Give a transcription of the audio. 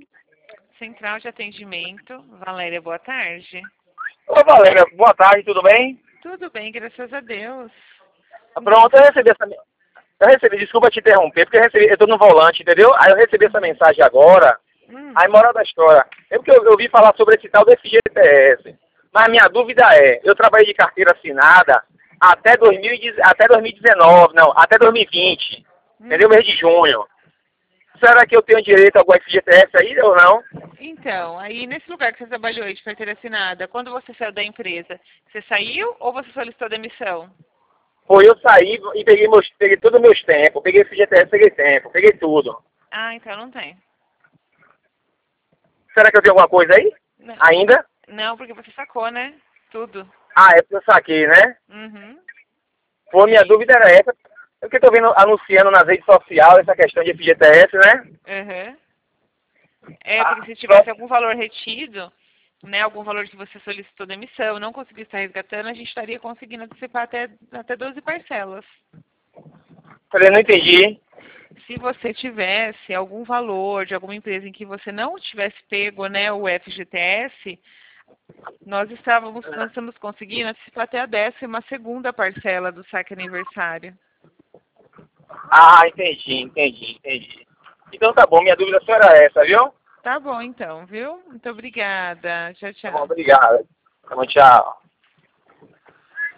Central de Atendimento. Valéria, boa tarde. Ô Valéria, boa tarde, tudo bem? Tudo bem, graças a Deus. Pronto, desculpa te interromper, porque eu tô no volante, entendeu? Aí eu recebi essa mensagem agora, aí moral da história. É porque eu ouvi falar sobre esse tal do FGTS. Mas a minha dúvida é, eu trabalhei de carteira assinada até 2019, não, até 2020, entendeu? Mês de junho. Será que eu tenho direito a algum FGTS aí ou não? Então, aí nesse lugar que você trabalhou aí de carteira assinada, quando você saiu da empresa, você saiu ou você solicitou demissão? Foi, eu saí e peguei todos os meus tempos, peguei FGTS, peguei tempo, peguei tudo. Ah, então não tem. Será que eu tenho alguma coisa aí? Não, Ainda? não, porque você sacou, né? Tudo. Ah, é porque eu saquei, né? Uhum. Pô, minha dúvida era essa. Eu que estou vendo anunciando nas redes sociais essa questão de FGTS, né? Uhum. É, Ah, porque se tivesse algum valor retido, né, algum valor que você solicitou demissão, não conseguiu estar resgatando, a gente estaria conseguindo antecipar até 12 parcelas. falei, não entendi. Se você tivesse algum valor de alguma empresa em que você não tivesse pego, né, o FGTS, nós estamos conseguindo antecipar até a 12ª parcela do saque aniversário. Ah, entendi. Então tá bom, minha dúvida só era essa, viu? Tá bom então, viu? Muito obrigada. Tchau, Tá bom, tchau. obrigado. Tá bom, tchau.